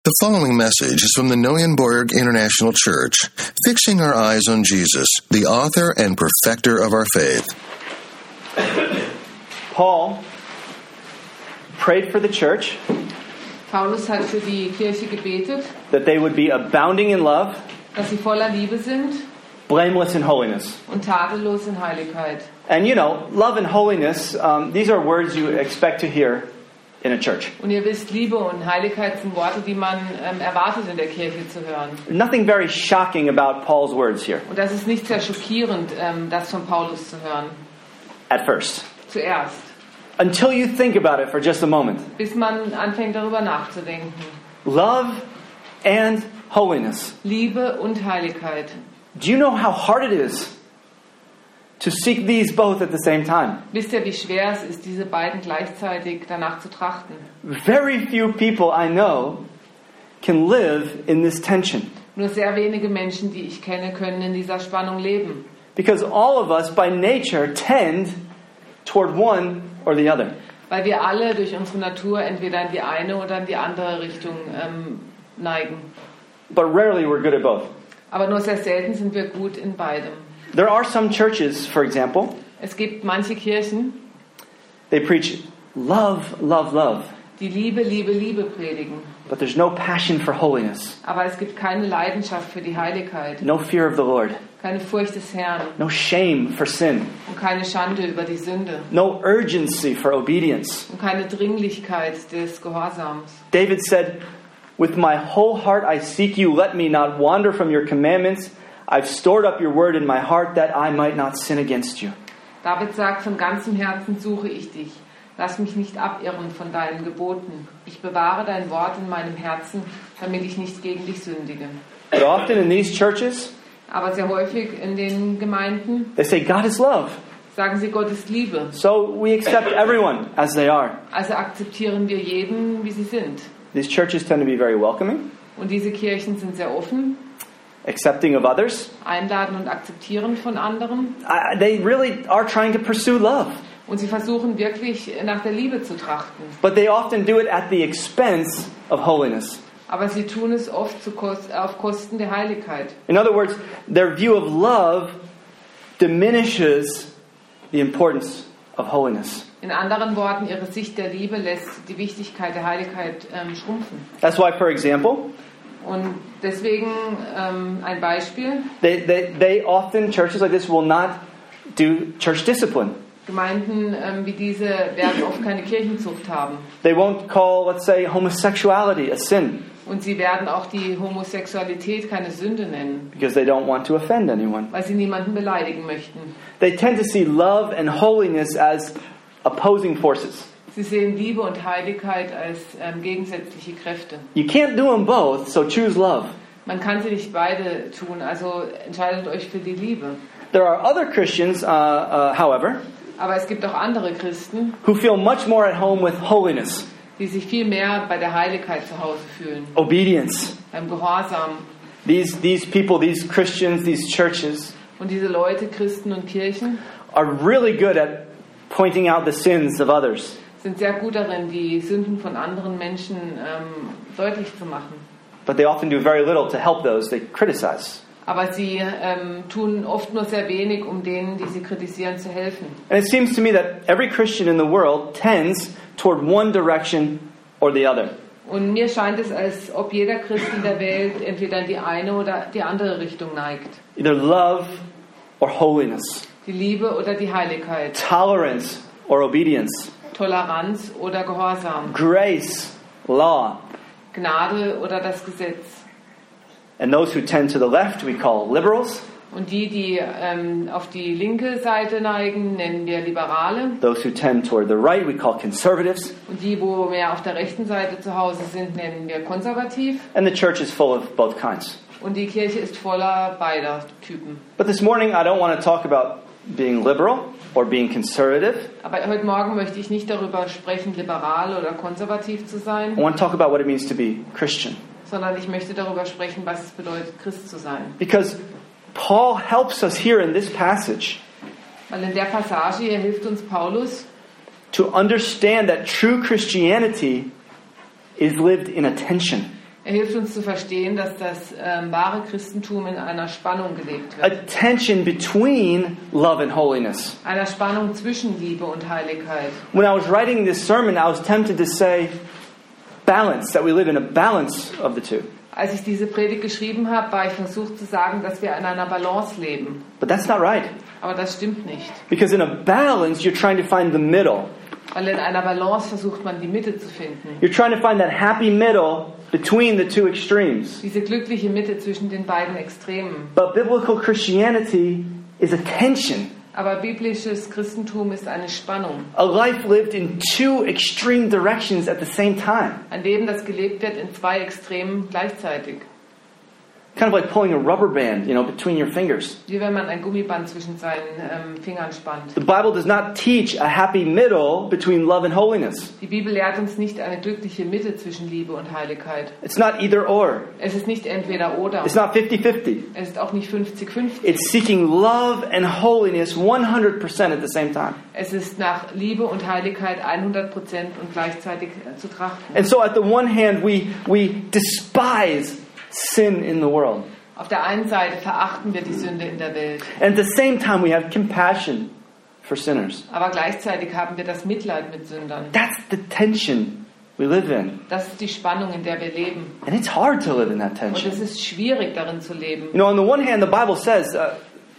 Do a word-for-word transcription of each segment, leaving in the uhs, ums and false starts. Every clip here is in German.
The following message is from the Neuenborg International Church, fixing our eyes on Jesus, the author and perfecter of our faith. Paul prayed for the church Paulus hat für die Kirche gebetet, that they would be abounding in love, dass sie voller Liebe sind blameless in holiness. und tadellos in Heiligkeit. And you know, love and holiness, um, these are words you expect to hear in a church. Und ihr wisst, Liebe und Heiligkeit sind Worte, die man ähm, erwartet in der Kirche zu hören. Nothing very shocking about Paul's words here Und das ist nicht sehr schockierend, ähm, das von Paulus zu hören. at first. Zuerst. Until you think about it for just a moment. Bis man anfängt, darüber nachzudenken. Love and holiness. Liebe und Heiligkeit. Do you know how hard it is to seek these both at the same time? Wisst ihr, wie schwer es ist, diese beiden gleichzeitig danach zu trachten? Very few people I know can live in this tension. Nur sehr wenige Menschen, die ich kenne, können in dieser Spannung leben. Because all of us by nature tend toward one or the other. Weil wir alle durch unsere Natur entweder in die eine oder in die andere Richtung ähm, neigen. But rarely we're good at both. Aber nur sehr selten sind wir gut in beidem. There are some churches, for example, Es gibt manche Kirchen, they preach love, love, love, die Liebe, Liebe, Liebe predigen. but there's no passion for holiness, Aber es gibt keine Leidenschaft für die Heiligkeit, no fear of the Lord, keine Furcht des Herrn no shame for sin, und keine Schande über die Sünde no urgency for obedience. und keine Dringlichkeit des Gehorsams. David said, "With my whole heart I seek you, let me not wander from your commandments. I've stored up your word in my heart that I might not sin against you." David sagt, von ganzem Herzen suche ich dich. Lass mich nicht abirren von deinen Geboten. Ich bewahre dein Wort in meinem Herzen, damit ich nicht gegen dich sündige. But often in these churches, Aber sehr häufig in den Gemeinden they say God is love. sagen sie, Gott ist Liebe. So we accept everyone as they are. Also akzeptieren wir jeden, wie sie sind. These churches tend to be very welcoming, Und diese Kirchen sind sehr offen, accepting of others. einladen und akzeptieren von anderen. I, they really are trying to pursue love. Und sie versuchen wirklich nach der Liebe zu trachten. But they often do it at the expense of holiness. Aber sie tun es oft zu Kost- auf Kosten der Heiligkeit. In other words, their view of love diminishes the importance of holiness. In anderen Worten, ihre Sicht der Liebe lässt die Wichtigkeit der Heiligkeit ähm, schrumpfen. That's why, for example, Und deswegen ähm, ein Beispiel. they, they, they often, churches like this, will not do church discipline. Gemeinden ähm, wie diese werden oft keine Kirchenzucht haben. They won't call, let's say, homosexuality a sin Und sie werden auch die Homosexualität keine Sünde nennen, because they don't want to offend anyone. weil sie niemanden beleidigen möchten. They tend to see love and holiness as opposing forces. Sie sehen Liebe und Heiligkeit als ähm, gegensätzliche Kräfte. You can't do them both, so choose love. Man kann sie nicht beide tun, also entscheidet euch für die Liebe. There are other Christians, uh, uh, however, Aber es gibt auch andere Christen, who feel much more at home with holiness, die sich viel mehr bei der Heiligkeit zu Hause fühlen, obedience. beim Gehorsam. These, these people, these Christians, these churches Und diese Leute, Christen und Kirchen, are really good at pointing out the sins of others. sind sehr gut darin, die Sünden von anderen Menschen ähm, deutlich zu machen. But they often do very little to help those they criticize. Aber sie ähm, tun oft nur sehr wenig, um denen, die sie kritisieren, zu helfen. And it seems to me that every Christian in the world tends toward one direction or the other. Und mir scheint es, als ob jeder Christ in der Welt entweder in die eine oder die andere Richtung neigt. Either love or holiness, Die Liebe oder die Heiligkeit, tolerance or obedience, Toleranz oder Gehorsam, grace, law. Gnade oder das Gesetz. And those who tend to the left we call liberals. Und die, die ähm, auf die linke Seite neigen, nennen wir Liberale. Those who tend toward the right we call conservatives. Und die, wo mehr auf der rechten Seite zu Hause sind, nennen wir konservativ. And the church is full of both kinds. Und die Kirche ist voller beider Typen. But this morning I don't want to talk about being liberal or being conservative. Aber heute Morgen möchte ich nicht darüber sprechen, liberal oder konservativ zu sein, I want to talk about what it means to be Christian. sondern ich möchte darüber sprechen, was es bedeutet, Christ zu sein. Because Paul helps us here in this passage Weil in der Passage hier hilft uns Paulus, to understand that true Christianity is lived in a tension. Er hilft uns zu verstehen, dass das ähm, wahre Christentum in einer Spannung gelebt A wird. tension between love and holiness. Einer Spannung zwischen Liebe und Heiligkeit. When I was writing this sermon, I was tempted to say balance, that we live in a balance of the two. Als ich diese Predigt geschrieben habe, war ich versucht zu sagen, dass wir in einer Balance leben. But that's not right. Aber das stimmt nicht. Because in a balance, you're trying to find the middle. Weil in einer Balance versucht man, die Mitte zu finden. You're trying to find that happy middle between the two extremes. Diese glückliche Mitte zwischen den beiden Extremen. But biblical Christianity is a tension. Aber biblisches Christentum ist eine Spannung. A life lived in two extreme directions at the same time. Ein Leben, das gelebt wird in zwei Extremen gleichzeitig. Kind of like pulling a rubber band, you know, between your fingers. Wie wenn man ein Gummiband zwischen seinen ähm, Fingern spannt. The Bible does not teach a happy middle between love and holiness. Die Bibel lehrt uns nicht eine glückliche Mitte zwischen Liebe und Heiligkeit. It's not either or. Es ist nicht entweder oder. It's not fifty-fifty. Es ist auch nicht fünfzig fünfzig. It's seeking love and holiness one hundred percent at the same time. Es ist nach Liebe und Heiligkeit hundert Prozent und gleichzeitig äh, zu trachten. And so at the one hand, we, we despise sin in the world. Auf der einen Seite verachten wir die Sünde in der Welt. And at the same time, we have compassion for sinners. Aber gleichzeitig haben wir das Mitleid mit Sündern. That's the tension we live in. Das ist die Spannung, in der wir leben. And it's hard to live in that Und tension. es ist schwierig, darin zu leben. You know, on the one hand, the Bible says, uh,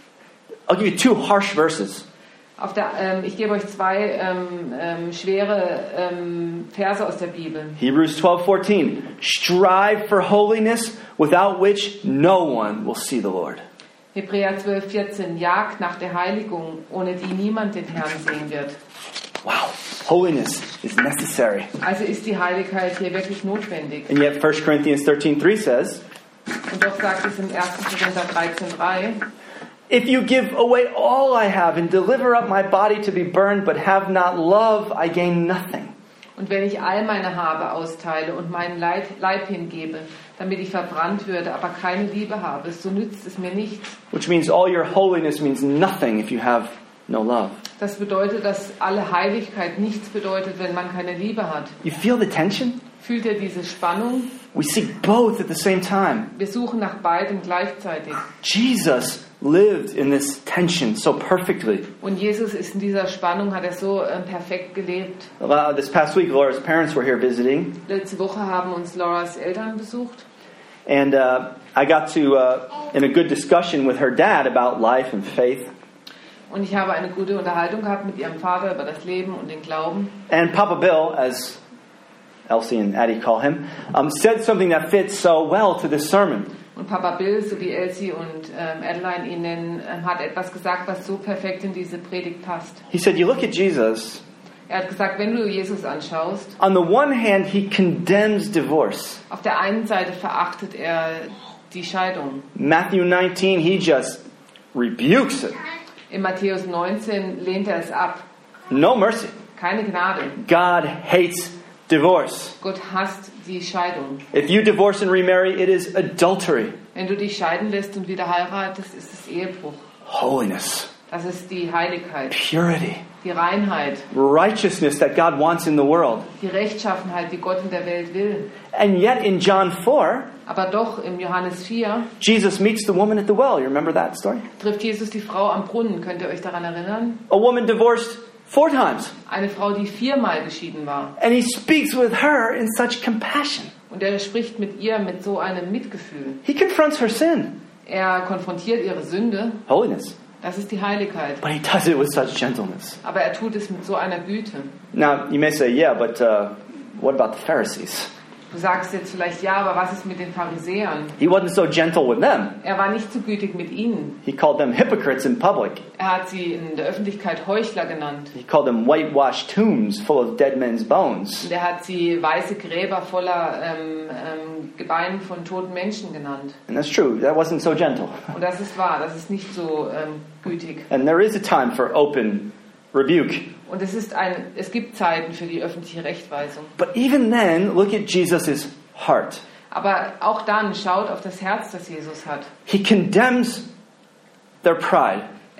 I'll give you two harsh verses. Auf der, ähm, ich gebe euch zwei ähm, ähm, schwere ähm, Verse aus der Bibel. Hebrews twelve fourteen. Strive for holiness, without which no one will see the Lord. Hebräer zwölf vierzehn. Jagt nach der Heiligung, ohne die niemand den Herrn sehen wird. Wow. Holiness is necessary. Also ist die Heiligkeit hier wirklich notwendig. And yet First Corinthians thirteen three says, Und doch sagt es im ersten Korinther dreizehn drei. if you give away all I have and deliver up my body to be burned, but have not love, I gain nothing. Und wenn ich all meine Habe austeile und meinen Leib, Leib hingebe, damit ich verbrannt würde, aber keine Liebe habe, so nützt es mir nichts. Which means all your holiness means nothing if you have no love. Das bedeutet, dass alle Heiligkeit nichts bedeutet, wenn man keine Liebe hat. You feel the tension? Fühlt ihr diese Spannung? We seek both at the same time. Wir suchen nach beidem gleichzeitig. Jesus lived in this tension so perfectly. Und Jesus ist in dieser Spannung, hat er so äh, perfekt gelebt. Uh, this past week, Laura's parents were here visiting, Letzte Woche haben uns Lauras Eltern besucht. and uh, I got to, uh, in a good discussion with her dad about life and faith. Und ich habe eine gute Unterhaltung gehabt mit ihrem Vater über das Leben und den Glauben. And Papa Bill, as Elsie and Addie call him, um, said something that fits so well to this sermon. Und Papa Bill, so wie Elsie und ähm, Adeline ihn nennen, ähm, hat etwas gesagt, was so perfekt in diese Predigt passt. He said, you look at Jesus, Er hat gesagt, wenn du Jesus anschaust, on the one hand, he condemns divorce. auf der einen Seite verachtet er die Scheidung. Matthew nineteen, he just rebukes it. In Matthäus neunzehn lehnt er es ab. No mercy. Keine Gnade. God hates divorce. Gott hasst die Scheidung. If you divorce and remarry, it is adultery. Wenn du dich scheiden lässt und wieder heiratest, ist es Ehebruch. Holiness, Das ist die Heiligkeit, purity, die Reinheit, righteousness that God wants in the world. die Rechtschaffenheit, die Gott in der Welt will. And yet in John four, Aber doch im Johannes vier Jesus meets the woman at the well. You remember that story? trifft Jesus die Frau am Brunnen. Könnt ihr euch daran erinnern? A woman divorced four times. Eine Frau, die viermal geschieden war. And he speaks with her in such compassion. Und er spricht mit ihr mit so einem Mitgefühl. He confronts her sin, Er konfrontiert ihre Sünde. holiness, Das ist die Heiligkeit. but he does it with such gentleness. Aber er tut es mit so einer Güte. Now, you may say, yeah, but uh, what about the Pharisees? Du sagst jetzt vielleicht, ja, aber was ist mit den Pharisäern? He wasn't so gentle with them. Er war nicht so gütig mit ihnen. He called them hypocrites in public. Er hat sie in der Öffentlichkeit Heuchler genannt. He called them whitewashed tombs full of dead men's bones. Und er hat sie weiße Gräber voller ähm, ähm, Gebeine von toten Menschen genannt. And that's true. That wasn't so gentle. Und das ist wahr, das ist nicht so ähm, gütig. And there is a time for open rebuke. Und es, ist ein, es gibt Zeiten für die öffentliche Rechtweisung. But even then, look at Jesus' heart. Aber auch dann schaut auf das Herz, das Jesus hat. He condemns their pride.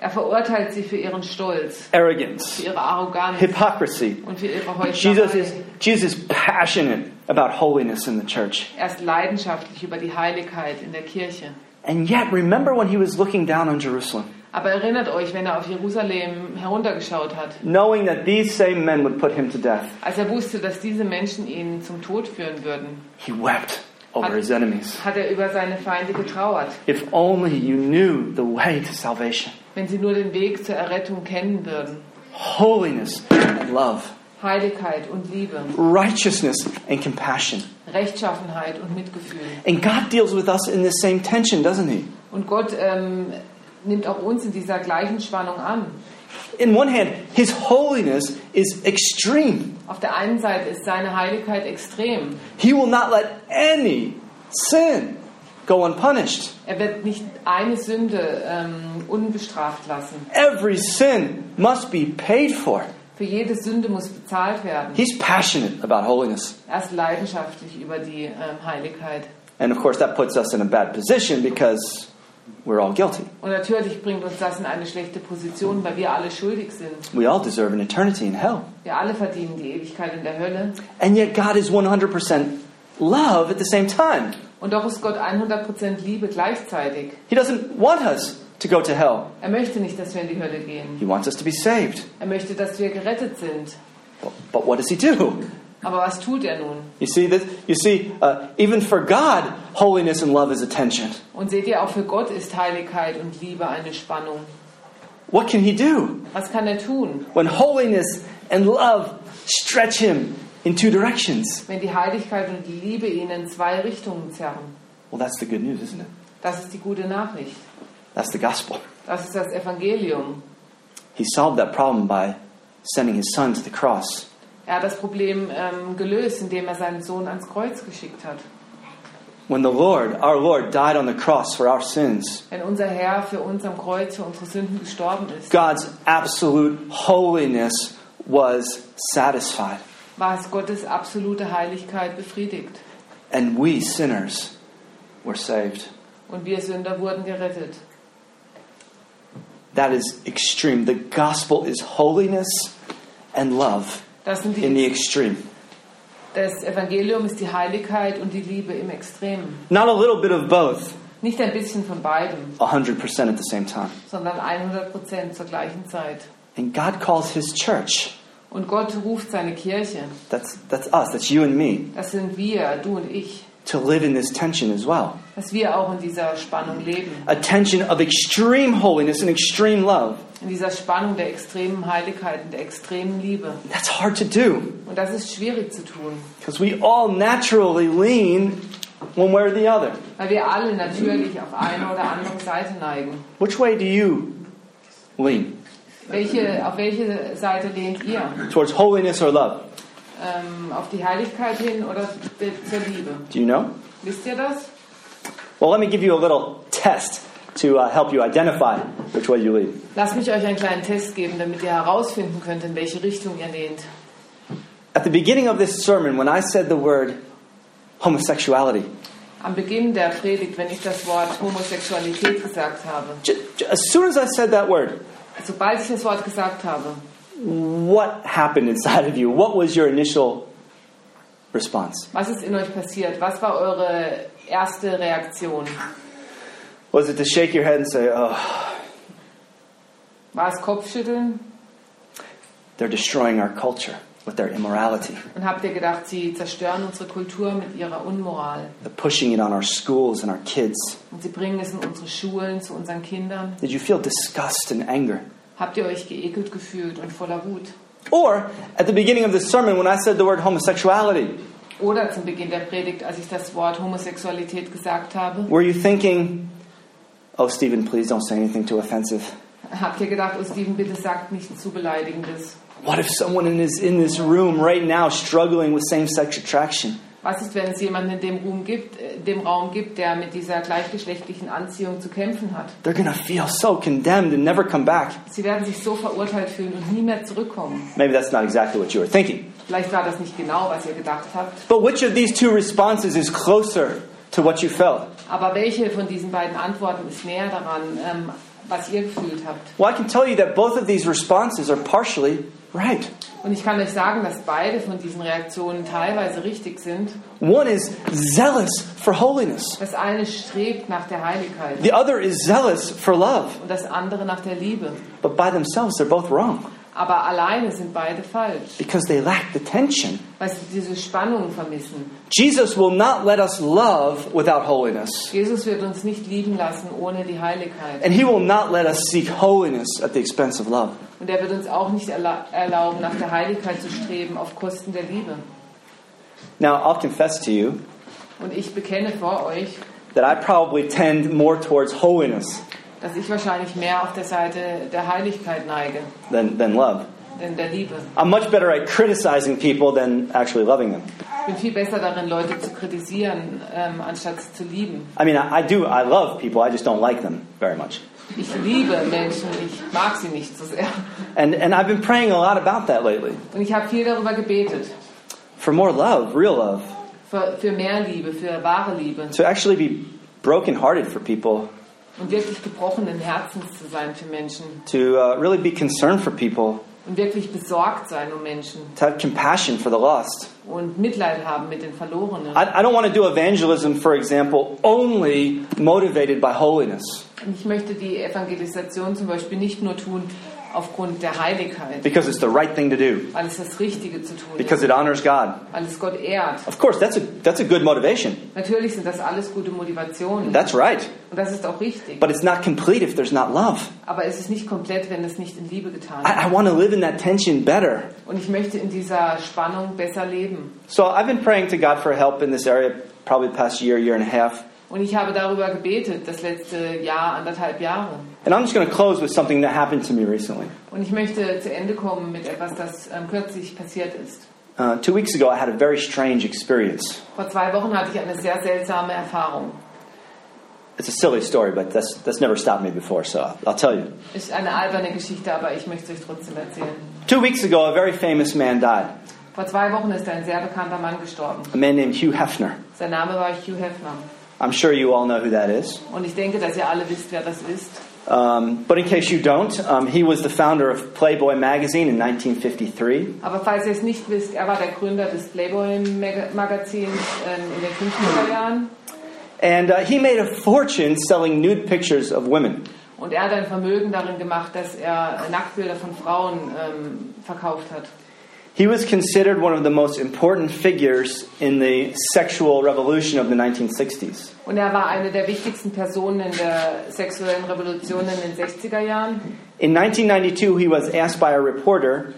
Er verurteilt sie für ihren Stolz, arrogance, für ihre Arroganz hypocrisy. und für ihre Jesus is, Heuchelei. Jesus is passionate about holiness in the church. Er ist leidenschaftlich über die Heiligkeit in der Kirche. And yet, remember when he was looking down on Jerusalem, Aber erinnert euch, wenn er auf Jerusalem heruntergeschaut hat, knowing that these same men would put him to death, als er wusste, dass diese Menschen ihn zum Tod führen würden, he wept over his enemies. hat er über seine Feinde getrauert. If only you knew the way to salvation. Wenn sie nur den Weg zur Errettung kennen würden. Holiness and love. Heiligkeit und Liebe, Righteousness and compassion. Rechtschaffenheit und Mitgefühl. And God deals with us in the same tension, doesn't he? Und Gott ähm, nimmt auch uns in dieser gleichen Spannung an. In one hand, his holiness is extreme. Auf der einen Seite ist seine Heiligkeit extrem. He will not let any sin go unpunished. Er wird nicht eine Sünde ähm, unbestraft lassen. Every sin must be paid for. Für jede Sünde muss bezahlt werden. He's passionate about holiness. Er ist leidenschaftlich über die ähm, Heiligkeit. And of course, that puts us in a bad position because we're all guilty. Und natürlich bringt uns das in eine schlechte Position, weil wir alle schuldig sind. We all deserve an eternity in hell. Wir alle verdienen die Ewigkeit in der Hölle. And yet God is one hundred percent love at the same time. Und doch ist Gott hundert Prozent Liebe gleichzeitig. He doesn't want us to go to hell. Er möchte nicht, dass wir in die Hölle gehen. He wants us to be saved. Er möchte, dass wir gerettet sind. But, but what does he do? Aber was tut er nun? You see this? You see, uh, even for God, holiness and love is a tension. Und seht ihr, auch für Gott ist Heiligkeit und Liebe eine Spannung. What can he do Was kann er tun, when holiness and love stretch him in two directions? wenn die Heiligkeit und die Liebe ihn in zwei Richtungen zerren? Well, that's the good news, isn't it? Das ist die gute Nachricht. That's the gospel. Das ist das Evangelium. He solved that problem by sending his son to the cross. Er hat das Problem ähm, gelöst, indem er seinen Sohn ans Kreuz geschickt hat. When the Lord, our Lord, died on the cross for our sins, Wenn unser Herr für uns am Kreuz für unsere Sünden gestorben ist, God's absolute holiness was satisfied. war es Gottes absolute Heiligkeit befriedigt. And we sinners were saved. Und wir Sünder wurden gerettet. That is extreme. The gospel is holiness and love Das sind in the die, extreme. das Evangelium ist die Heiligkeit und die Liebe im Extremen. Not a little bit of both, Nicht ein bisschen von beidem, one hundred percent at the same time. sondern hundert Prozent zur gleichen Zeit. And God calls his church, Und Gott ruft seine Kirche, that's, that's us, that's you and me, das sind wir, du und ich, to live in this tension as well. dass wir auch in dieser Spannung leben. A tension of extreme holiness and extreme love. In dieser Spannung der extremen Heiligkeit und der extremen Liebe. That's hard to do Und das ist schwierig zu tun, because we all naturally lean one way or the other. weil wir alle natürlich auf eine oder andere Seite neigen. Which way do you lean? Welche, auf welche Seite lehnt ihr? Towards holiness or love? Ähm, auf die Heiligkeit hin oder de- zur Liebe? Do you know? Wisst ihr das? Well, let me give you a little test to uh, help you identify which way you lean. Lasst mich euch einen kleinen Test geben, damit ihr herausfinden könnt, in welche Richtung ihr lehnt. At the beginning of this sermon, when I said the word homosexuality, Am Beginn der Predigt, wenn ich das Wort Homosexualität gesagt habe, j- j- as soon as I said that word, sobald ich das Wort gesagt habe, what happened inside of you? What was your initial response? was ist in euch passiert? Was war eure erste Reaktion? Was it to shake your head and say, oh, War es Kopfschütteln? they're destroying our culture with their immorality? Und habt ihr gedacht, sie zerstören unsere Kultur mit ihrer Unmoral? They're pushing it on our schools and our kids. Und sie bringen es in unsere Schulen, zu unseren Kindern? Did you feel disgust and anger? Habt ihr euch geekelt gefühlt und voller Wut? Or at the beginning of this sermon, when I said the word homosexuality, Oder zum Beginn der Predigt, als ich das Wort Homosexualität gesagt habe, were you thinking, oh, Stephen, please don't say anything too offensive? habt ihr gedacht, oh Steven, bitte sagt nichts zu Beleidigendes. What if someone in this, in this room right now struggling with same-sex attraction? Was ist, wenn es jemanden in dem Raum gibt, äh, dem Raum gibt, der mit dieser gleichgeschlechtlichen Anziehung zu kämpfen hat? They're going to feel so condemned and never come back. Sie werden sich so verurteilt fühlen und nie mehr zurückkommen. Maybe that's not exactly what you were thinking. Vielleicht war das nicht genau, was ihr gedacht habt. But which of these two responses is closer to what you felt? Aber welche von diesen beiden Antworten ist näher daran, ähm, was ihr gefühlt habt. Well, I can tell you that both of these responses are partially right. Und ich kann euch sagen, dass beide von diesen Reaktionen teilweise richtig sind. One is zealous for holiness. Das eine strebt nach der Heiligkeit The other is zealous for love. und das andere nach der Liebe. But by themselves, they're both wrong Aber alleine sind beide falsch, because they lack the tension. weil sie diese Spannung vermissen. Jesus will not let us love without holiness. Jesus wird uns nicht lieben lassen ohne die Heiligkeit. And He will not let us seek holiness at the expense of love. Und er wird uns auch nicht erla- erlauben, nach der Heiligkeit zu streben auf Kosten der Liebe. Now, I'll confess to you Und ich bekenne vor euch, that I probably tend more towards holiness dass ich wahrscheinlich mehr auf der Seite der Heiligkeit neige, than, than love. denn der Liebe. I'm much better at criticizing people than actually loving them. Ich bin viel besser darin, Leute zu kritisieren, ähm, anstatt sie zu lieben. I mean, I, I do, I love people, I just don't like them very much. Ich liebe Menschen, ich mag sie nicht so sehr. And, and I've been praying a lot about that lately. Und ich habe viel darüber gebetet. For more love, real love. Für, für mehr Liebe, für wahre Liebe. To actually be brokenhearted for people. Und wirklich gebrochenen Herzens zu sein für Menschen. To uh, really be concerned for people. Und wirklich besorgt sein um Menschen. To have compassion for the lost. Und Mitleid haben mit den Verlorenen. I, I don't want to do evangelism, for example, only motivated by holiness. Und ich möchte die Evangelisation zum Beispiel nicht nur tun aufgrund der Heiligkeit, Because it's the right thing to do. weil es das Richtige zu tun Because ist, it honors God. weil es Gott ehrt. Of course, that's a, that's a good motivation. Natürlich sind das alles gute Motivationen. That's right. Und das ist auch richtig. But it's not complete if there's not love. Aber es ist nicht komplett, wenn es nicht in Liebe getan I, I wird. want to live in that tension better. Und ich möchte in dieser Spannung besser leben. So I've been praying to God for help in this area probably the past year, year and a half. Und ich habe darüber gebetet, das letzte Jahr, anderthalb Jahre. And I'm just going to close with something that happened to me recently. Und ich möchte zu Ende kommen mit etwas, das ähm, kürzlich passiert ist. Uh, two weeks ago, I had a very strange experience. Vor zwei Wochen hatte ich eine sehr seltsame Erfahrung. It's a silly story, but that's that's never stopped me before, so I'll tell you. Ist eine alberne Geschichte, aber ich möchte es euch trotzdem erzählen. Two weeks ago, a very famous man died. Vor zwei Wochen ist ein sehr bekannter Mann gestorben. A man named Hugh Hefner. Sein Name war Hugh Hefner. I'm sure you all know who that is. Und ich denke, dass ihr alle wisst, wer das ist. Um, but in case you don't, um, he was the founder of Playboy magazine in nineteen fifty-three. Aber falls ihr es nicht wisst, er war der Gründer des Playboy-Magazins ähm, in den fünfziger Jahren. And uh, he made a fortune selling nude pictures of women. Und er hat ein Vermögen darin gemacht, dass er Nacktbilder von Frauen ähm, verkauft hat. He was considered one of the most important figures in the sexual revolution of the nineteen sixties. Und er war eine der wichtigsten Personen in der sexuellen Revolution in den sechziger Jahren. In nineteen ninety-two, he was asked by a reporter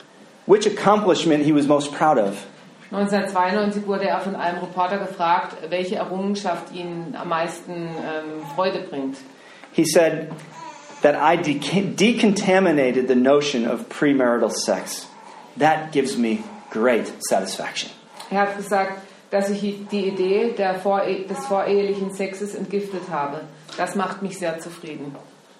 which accomplishment he was most proud of. neunzehnhundertzweiundneunzig wurde er von einem Reporter gefragt, welche Errungenschaft ihn am meisten ähm, Freude bringt. He said that I deca- decontaminated the notion of premarital sex. That gives me great satisfaction. Er hat gesagt, dass ich die Idee der Vore- des vorehelichen Sexes entgiftet habe. Das macht mich sehr zufrieden.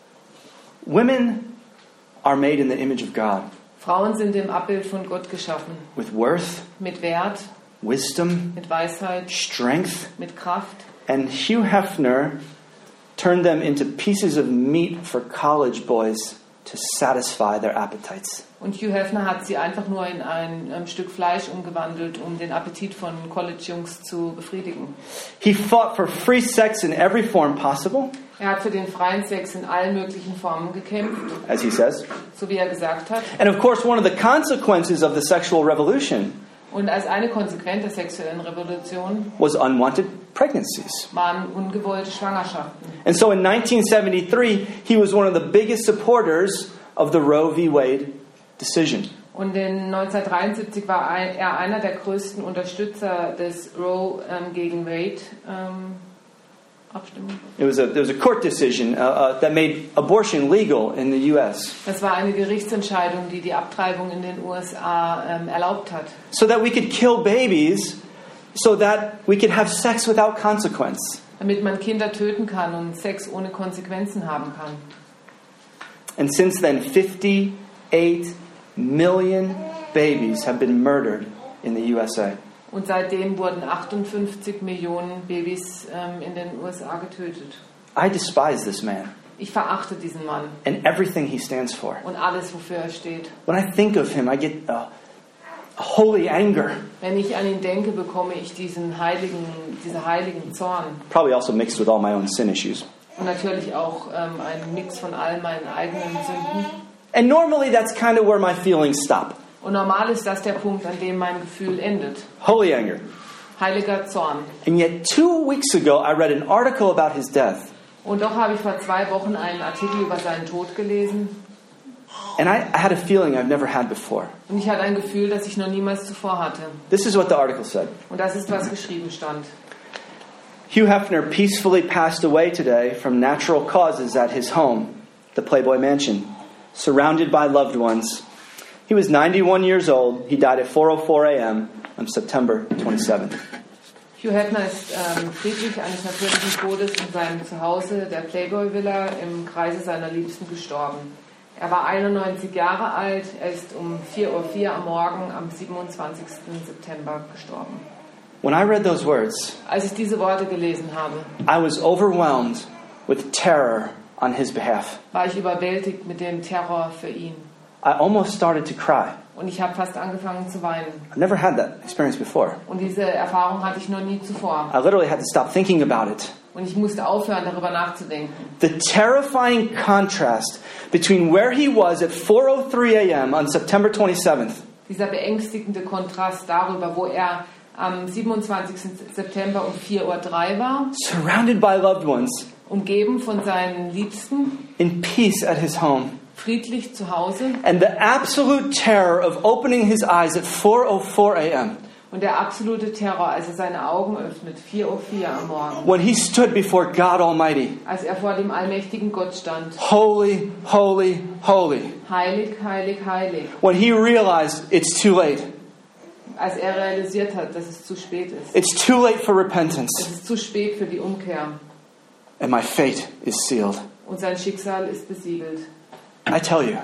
Women are made in the image of God, Frauen sind im Abbild von Gott geschaffen. with worth, Mit Wert, wisdom, mit Weisheit, strength, mit Kraft. and Hugh Hefner turned them into pieces of meat for college boys to satisfy their appetites. Und Hugh Hefner hat sie einfach nur in ein ähm, Stück Fleisch umgewandelt, um den Appetit von College-Jungs zu befriedigen. He fought for free sex in every form possible, Er hat für den freien Sex in allen möglichen Formen gekämpft, as he says. so wie er gesagt hat. And of course, one of the consequences of the sexual revolution Und als eine Konsequenz der sexuellen Revolution was unwanted pregnancies. waren ungewollte Schwangerschaften. And so in nineteen seventy-three, he was one of the biggest supporters of the Roe v. Wade decision. Und in neunzehnhundertdreiundsiebzig war ein, er einer der größten Unterstützer des Roe ähm, gegen Wade ähm, Abstimmung. It was a, there was a court decision uh, uh, that made abortion legal in the U S Das war eine Gerichtsentscheidung, die die Abtreibung in den U S A ähm, erlaubt hat. so that we could kill babies so that we could have sex without consequence. Damit man Kinder töten kann und Sex ohne Konsequenzen haben kann. And since then, fifty-eight million babies have been murdered in the U S A. Und seitdem wurden achtundfünfzig Millionen Babys ähm, in den U S A getötet. I despise this man. Ich verachte diesen Mann and everything he stands for. und alles, wofür er steht. When I think of him, I get a, a holy anger, Wenn ich an ihn denke, bekomme ich diesen heiligen, diese heiligen Zorn. probably also mixed with all my own sin issues. Und natürlich auch ähm, ein Mix von all meinen eigenen Sünden. And normally that's kind of where my feelings stop. Und normal ist das der Punkt, an dem mein Gefühl endet. Holy anger. Heiliger Zorn. And yet two weeks ago, I read an article about his death. Und doch habe ich vor zwei Wochen einen Artikel über seinen Tod gelesen. And I, I had a feeling I've never had before. Und ich hatte ein Gefühl, das ich noch niemals zuvor hatte. This is what the article said. Und das ist, was geschrieben stand. Hugh Hefner peacefully passed away today from natural causes at his home, the Playboy Mansion, surrounded by loved ones. He was ninety-one years old. He died at four oh four a.m. on September twenty-seventh. Hugh Hefner ist ähm, friedlich eines natürlichen Todes in seinem Zuhause, der Playboy Villa, im Kreise seiner Liebsten gestorben. Er war einundneunzig Jahre alt. Er ist um vier Uhr vier am Morgen am siebenundzwanzigsten September gestorben. When I read those words, Als ich diese Worte gelesen habe, I was overwhelmed with terror on his behalf. war ich überwältigt mit dem Terror für ihn. I almost started to cry. Und ich habe fast angefangen zu weinen. I've never had that experience before. Und diese Erfahrung hatte ich noch nie zuvor. I literally had to stop thinking about it. Und ich musste aufhören, darüber nachzudenken. The terrifying contrast between where he was at four oh three a.m. on September twenty-seventh Dieser beängstigende Kontrast darüber, wo er am siebenundzwanzigsten September um vier Uhr drei war, surrounded by loved ones, umgeben von seinen Liebsten, in peace at his home, friedlich zu Hause, and the absolute terror of opening his eyes at four oh four a.m. und der absolute Terror, als er seine Augen öffnet, vier Uhr vier am Morgen, when he stood before God Almighty. als er vor dem allmächtigen Gott stand. Holy, holy, holy. Heilig, heilig, heilig. When he realized it's too late. Als er realisiert hat, dass es zu spät ist. It's too late for repentance. Es ist zu spät für die Umkehr. And my fate is sealed. Und sein Schicksal ist besiegelt. I tell you,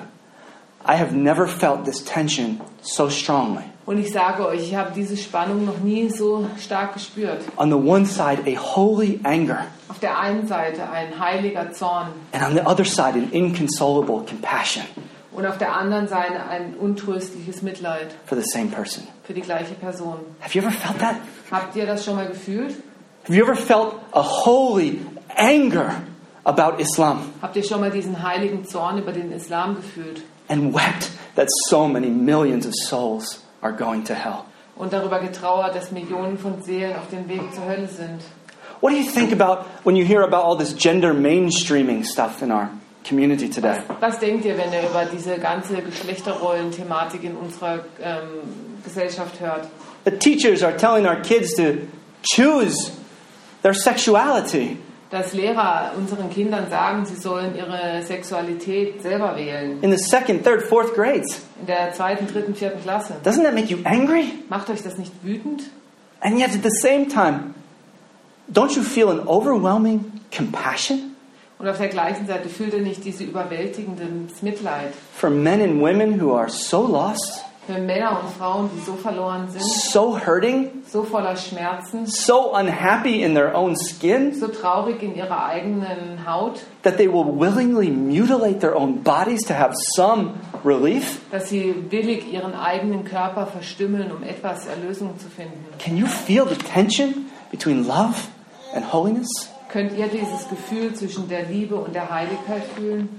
I have never felt this tension so strongly. Und ich sage euch, ich habe diese Spannung noch nie so stark gespürt. On the one side, a holy anger. Auf der einen Seite ein heiliger Zorn And on the other side, an inconsolable compassion und auf der anderen Seite ein untröstliches Mitleid for the same person. für die gleiche Person. Have you ever felt that? Habt ihr das schon mal gefühlt? Have you ever felt a holy anger about Islam Habt ihr schon mal diesen heiligen Zorn über den Islam gefühlt and wept that so many millions of souls are going to hell? und darüber getrauert, dass Millionen von Seelen auf dem Weg zur Hölle sind? What do you think about when you hear about all this gender mainstreaming stuff in our community today? Was denkt ihr, wenn ihr über diese ganze Geschlechterrollen-Thematik in unserer ähm, Gesellschaft hört? The teachers are telling our kids to choose their sexuality. Dass Lehrer unseren Kindern sagen, sie sollen ihre Sexualität selber wählen. In the second, third, fourth grades. In der zweiten, dritten, vierten Klasse. Doesn't that make you angry? Macht euch das nicht wütend? And yet at the same time, don't you feel an overwhelming compassion Und auf der gleichen Seite fühlt ihr nicht diese überwältigendes Mitleid for men and women who are so lost, für Männer und Frauen, die so verloren sind, so hurting, so voller Schmerzen, so unhappy in their own skin, so traurig in ihrer eigenen Haut, that they will willingly mutilate their own bodies to have some relief? dass sie willig ihren eigenen Körper verstümmeln, um etwas Erlösung zu finden? Can you feel the tension between love and holiness? Könnt ihr dieses Gefühl zwischen der Liebe und der Heiligkeit fühlen?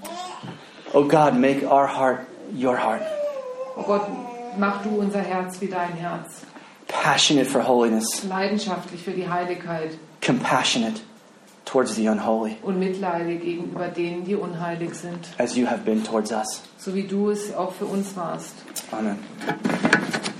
Oh God, make our heart your heart. Oh Gott, mach du unser Herz wie dein Herz. Passionate for holiness, Leidenschaftlich für die Heiligkeit compassionate towards the unholy, und mitleidig gegenüber denen, die unheilig sind. as you have been towards us. So wie du es auch für uns warst. Amen.